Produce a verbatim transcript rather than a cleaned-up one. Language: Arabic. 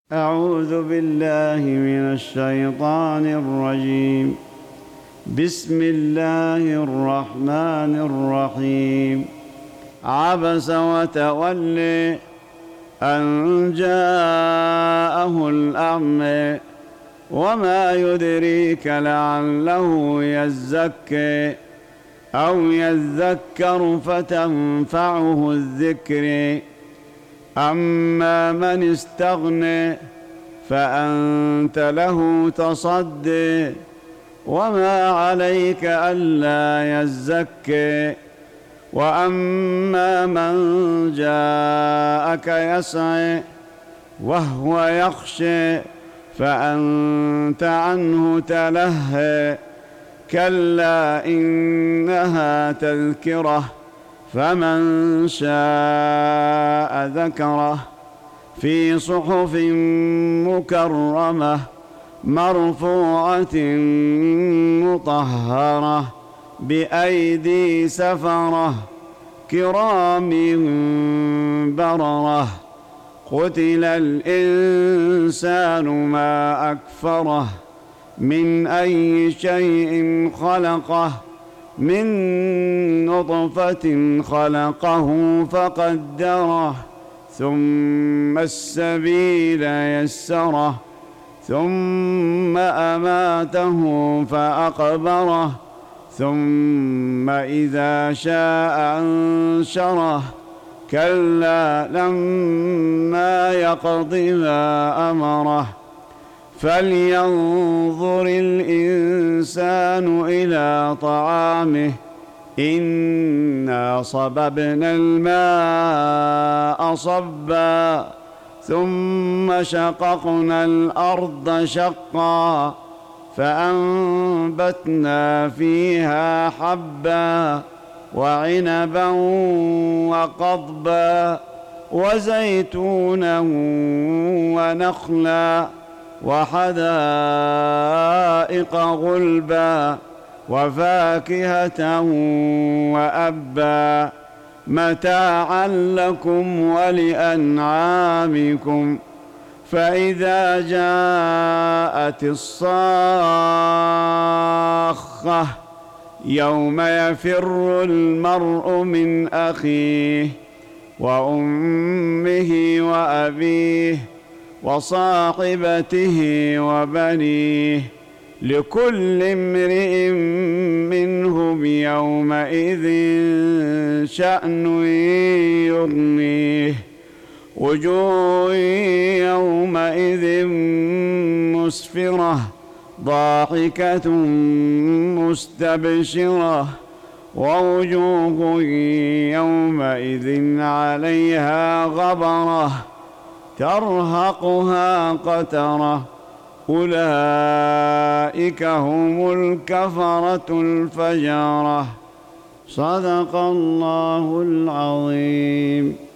أعوذ بالله من الشيطان الرجيم. بسم الله الرحمن الرحيم. عبس وتولي أن جاءه الأعمى وما يدريك لعله يزكي أو يذكر فتنفعه الذكر. أما من استغنى فأنت له تصدي وما عليك ألا يزكي. وأما من جاءك يسعى وهو يخشى فأنت عنه تلهى. كلا إنها تذكرة فمن شاء ذكره في صحف مكرمة مرفوعة مطهرة بأيدي سفرة كرام بررة. قتل الإنسان ما أكفره من أي شيء خلقه من نطفة خلقه فقدره ثم السبيل يسره ثم أماته فأقبره ثم إذا شاء أنشره. كلا لما يقض ما أمره. فلينظر الإنسان إلى طعامه إنا صببنا الماء صبا ثم شققنا الأرض شقا فأنبتنا فيها حبا وعنبا وقضبا وزيتونا ونخلا وحدائق غلبا وفاكهة وأبا متاعا لكم ولأنعامكم. فإذا جاءت الصاخة يوم يفر المرء من أخيه وأمه وأبيه وصاحبته وبنيه لكل امرئ منهم يومئذ شأن يغنيه. وجوه يومئذ مسفرة ضاحكة مستبشرة ووجوه يومئذ عليها غبرة ترهقها قترة. أولئك هم الكفرة الفجرة. صدق الله العظيم.